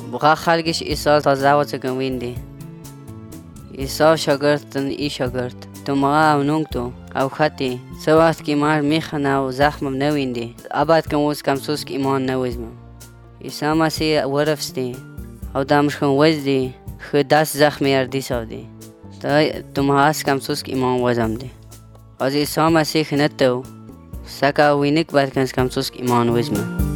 بقا خلقش ایسا تازه و چکن ویندی ایسا شاگردتن ای شاگرد تو مغا او نونگ تو او خطی سه وقت که مار میخنه و زخمم نویندی ابد کم وز کم سوس که ایمان نویزمم ایسا مسیح ورفستی او دامشکن وزدی خود دست زخمی اردی سودی تو مغا اس کم سوس که ایمان وزم دی از ایسا مسیح نتو سکا وینک باید کنس کم سوس که ایمان وزمم